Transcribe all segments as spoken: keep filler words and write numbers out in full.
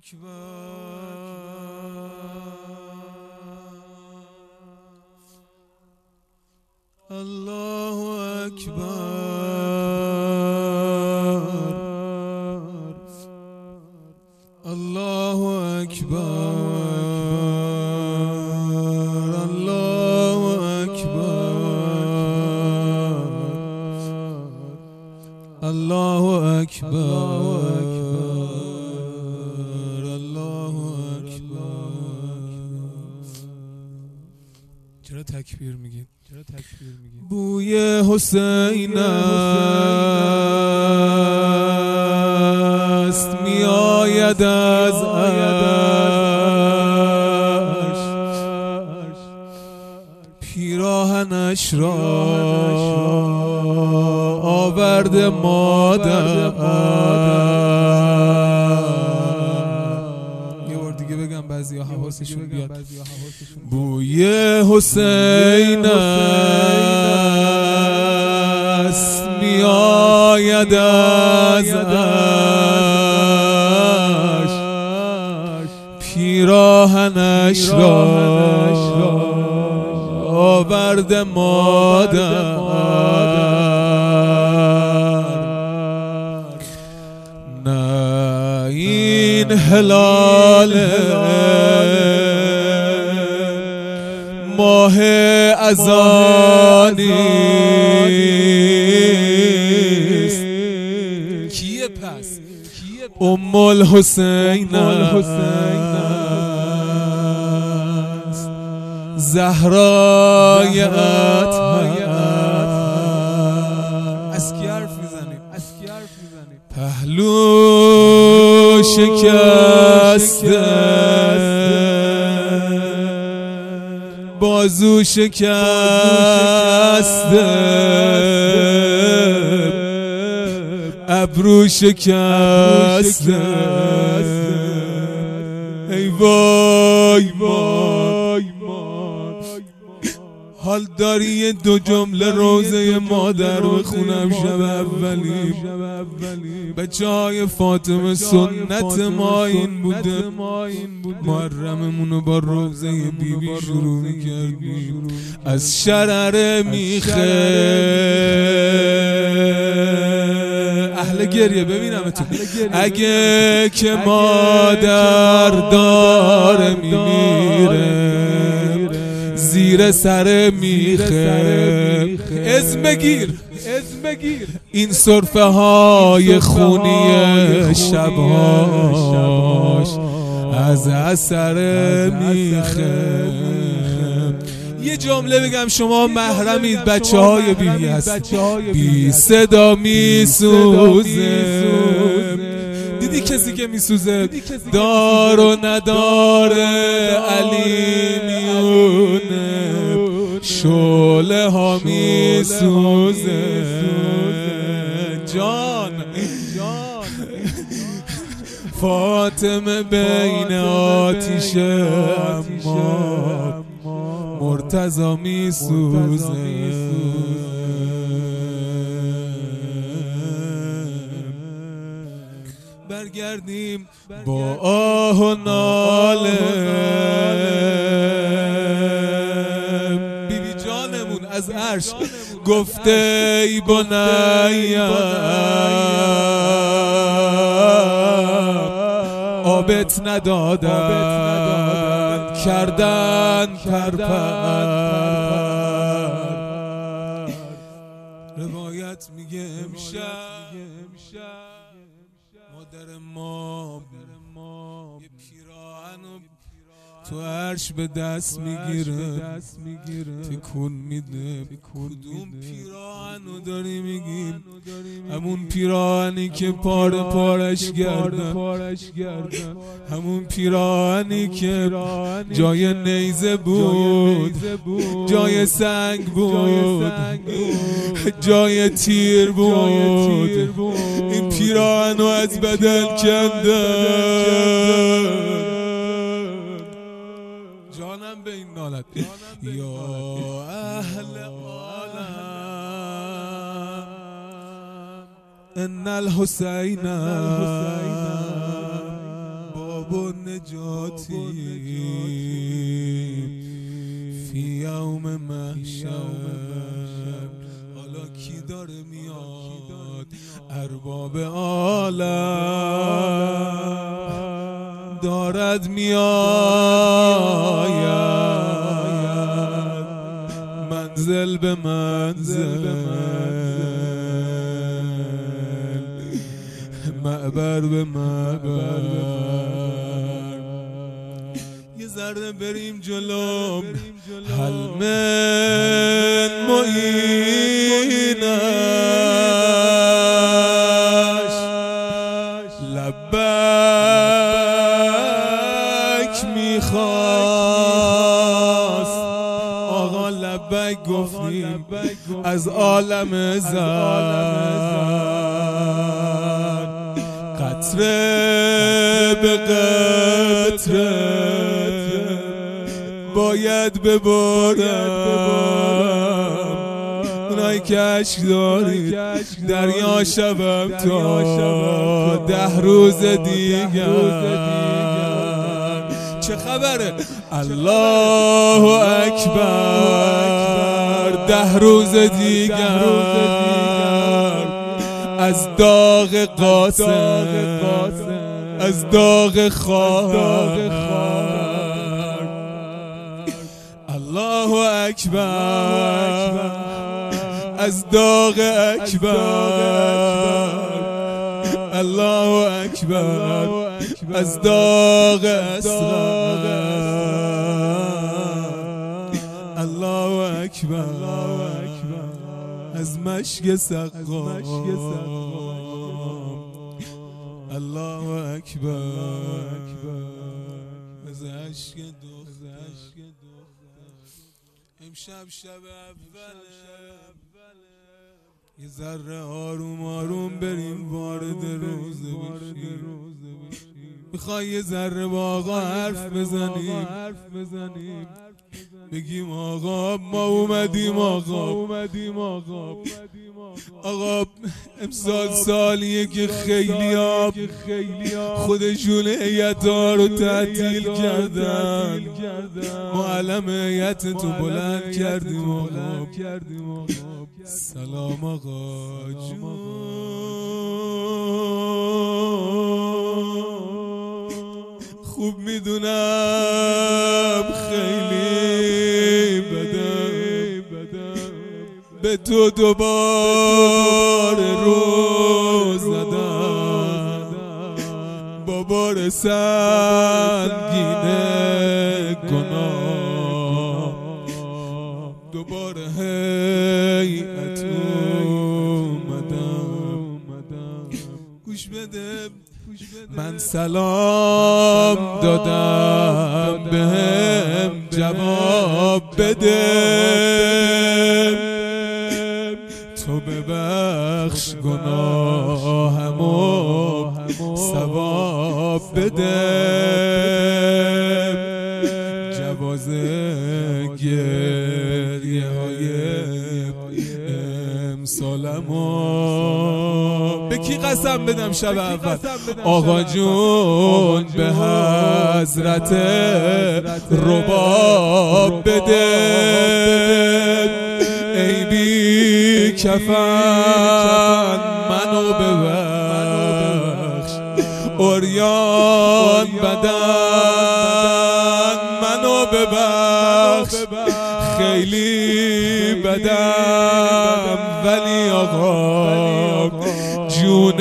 الله اکبر الله اکبر الله اکبر الله اکبر الله اکبر. چرا تکبیر میگید؟ چرا تکبیر میگید؟ بوی حسین است میآید از عرش، پیراهنش را آورده مادر. یه بار دیگه بگم بعضی ها حواسشون بیاد. بوی حسین است میآید از عرش، پیراهنش را آورده مادر. نه این هلال ماه ازانیست، کیه پس؟ ام الحسین است، زهرای اطهر. از کی حرف میزنیم؟ پهلو شکسته، بازو شکسته، ابرو شکسته. ای وای وای حال داری یه دو جمله روزه مادر رو بخونم شب اولی؟ بچه های فاطمه سنت ما این بوده، محرممونو با روزه بی بی شروع میکردیم. از شرر میخه اهل گریه ببینم تو، اگه که مادر داره میمیره زیر سر میخه، از بگیر این صرفه های خونی شبهاش از اثر میخه. یه جمله بگم، شما محرمید، بچه های بیبی هست، بی صدا میسوزه. دیدی کسی که میسوزه دار و نداره علی میونه، شعله ها میسوزه. جان فاطمه بین آتیش اما مرتضی میسوزه. برگردیم با آه و ناله، بی بی جانمون از عرش گفته ای بنیم آبت ندادن کردن پرپر. روایت میگه امشب مادر ما یه پیراهن تو عرش به دست میگیره، تکون میده. کدوم پیراهنو داری میگیم؟ همون پیراهنی که پاره پارش گردن، همون پیراهنی که جای نیزه بود، جای سنگ بود، جای تیر بود. این پیراهنو از بدن کندن. جانم به این نالت یا اهل عالم ان الحسین و نجاتی فی یوم محشر. حالا کی داره میاد؟ ارباب عالم دارد میآید منزل به منزل، معبر به معبر. یه ذره بریم جلوم. هل من معینش لبک میخواست. آقا لبک گفتیم از عالم زن، قطره به قطره باید ببارم. اونایی که عشق دارید دریا شوم تا ده روز دیگر. چه خبره؟ الله اکبر. ده روز دیگر از داغ قاسم، از داغ خواهر. الله اکبر از داغ اکبر. الله اکبر از داغ اصغر. الله اکبر از مشک سقام. الله اکبر از عشق دختر. امشب شب اوله، یه ذره آروم آروم بریم وارد روزه بشیم. میخوای یه ذره با آقا حرف بزنیم، بگیم آقا ما اومدیم. آقا آقا امسال سالیه که خیلی ها خودشون هیئت‌ها رو تعطیل کردن. ما علم هیئت تو بلند کردیم. آقا سلام آقا جون. خوب میدونم خیلی بدم به تو دوباره رو زدم، با بار سنگینه گناه دوباره هیئت اومدم. گوش بده، من سلام دادم بهم جواب بده. تو ببخش گناهمو ثواب بده. جواز گریه های امسالمو به کی قسم بدم شب اول؟ آقا جون به حضرت رباب بده. ای بی کفن منو ببخش، عریان بدن منو ببخش. خیلی بدم ولی آقا جون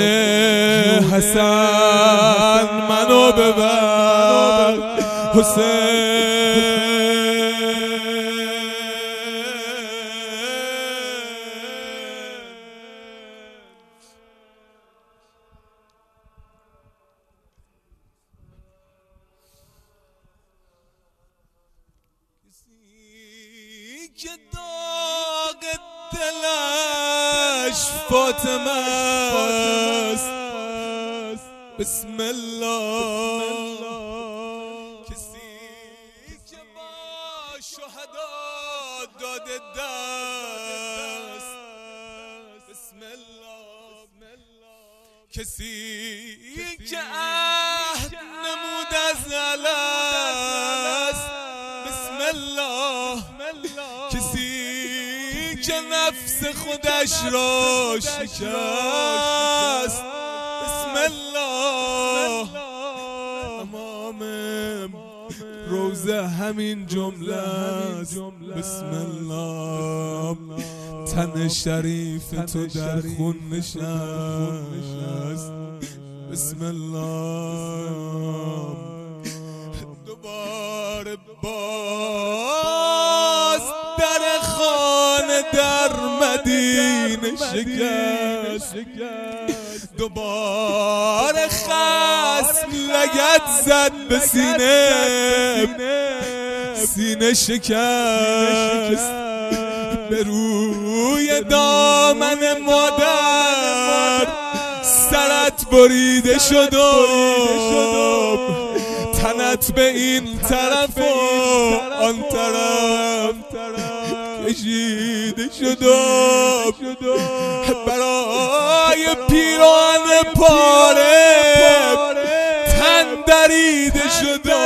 حسن منو ببخش. حسین که داغ دلش فاطمه است. بسم الله. کسی که با شهدا داده دست. بسم الله. کسی که عهد نمود از الست بسم الله، کسی که نفس خودش را شکست بسم الله. امام روزه همین جمله است بسم الله. تن شریف تو در خون نشست بسم الله. دوباره باز در خانه در مدینه شکست، دوباره خصم لگد زد به سینه، سینه شکست. به روی دامن مادر سرت بریده شد و تنت به این طرف و آن طرف کشیده شد و برای پیران پاره تن دریده شد و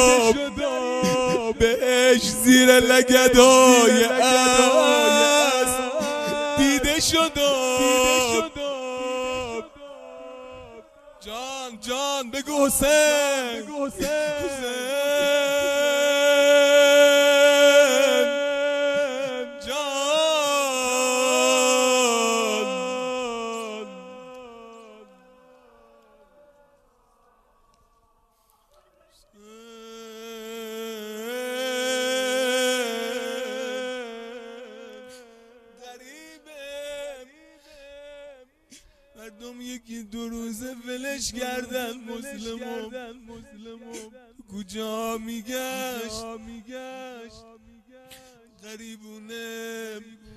بهش زیر لگدای اسب دیده شد. جان جان بگو حسین، حسین مردم یکی دو روزه ولش کردن مسلمو، کجا میگشت غریبونه.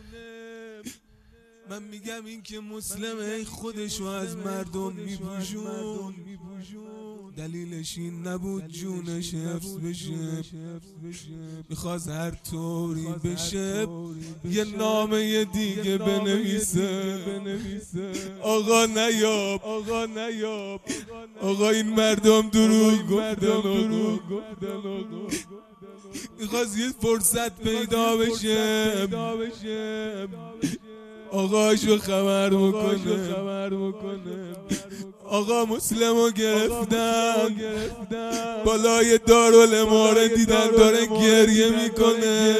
من میگم این که مسلمه خودشو از مردم میپوشون، دلیلش این نبود جونش حفظ بشه، میخواست هر طوری بشه یه نامه دیگه بنویسه. آقا نیاب، آقا نیاب، آقا این مردم دروغ گفتن، میخواست یه فرصت پیدا بشه آقاشو خبر بکنه. آقا مسلمو گرفتن بالای دارالاماره دیدن داره گریه میکنه.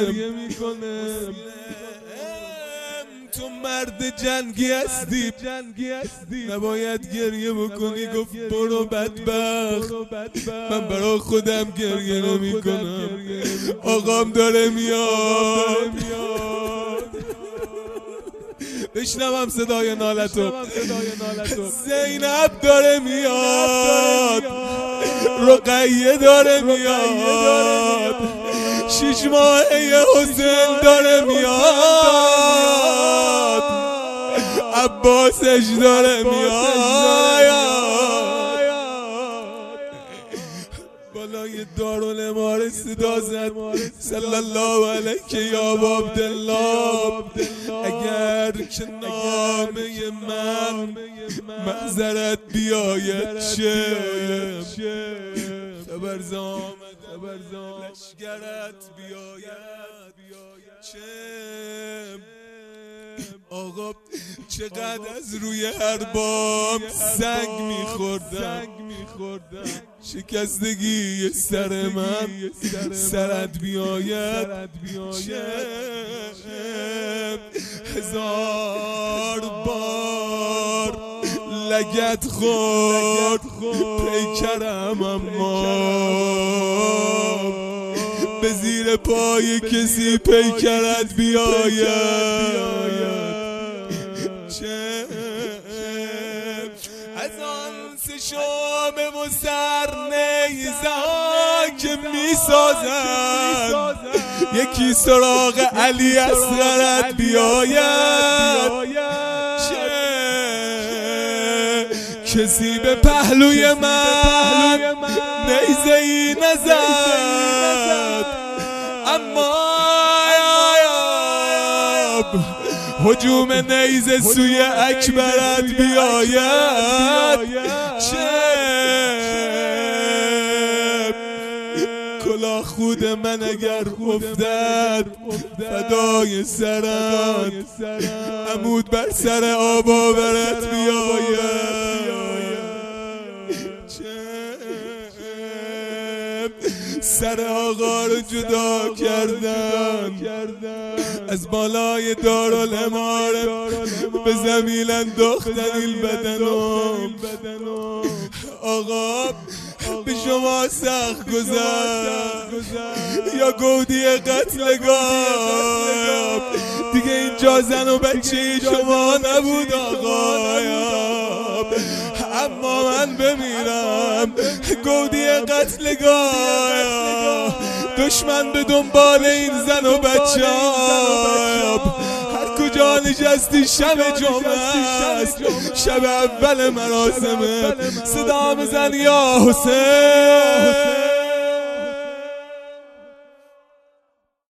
تو مرد جنگی هستی نباید گریه بکنی. گفت برو بدبخت، من برای خودم گریه نمی کنم. آقام داره میاد، بشنوم صدای نالتو. زینب داره میاد، رقیه داره میاد، شش ماهه حسین داره میاد، عباسش داره میاد. بالای دارالاماره صدا زد صلی الله علیک یا عبدالله، اگر که نامه من معذرت بیاید چه خبرز آمده لشگرت بیاید چه. آقا چقدر از روی هر بام سنگ میخوردم، شکستگی سر من سرت بیاید چه. هزار بار لگد خورد پیکرم اما به زیر پای کسی پیکرت بیاید چه. از آن سه شام و سر نیزه ها که میسازن یکی سراغ علی اصغرت بیاید چه. کسی به پهلوی من نیزه ای نزد، اما هجوم نیزه سوی اکبرت بیاید چه کلاه خود من اگر افتد فدای سرت عمود بر سر آب آورت بیاید سر آقا رو جدا کردن از بالای دارالاماره به زمین انداختن این بدنم آقا به شما سخت گذشت یا گودی قتلگاه دیگه اینجا زن و بچه شما نبود آقا اما من بمیرم گودی قتلگاه دشمن به دنبال این زن و بچه هر کجا نشستی شب جمعه است شب اول مراسمه صدا بزن یا حسین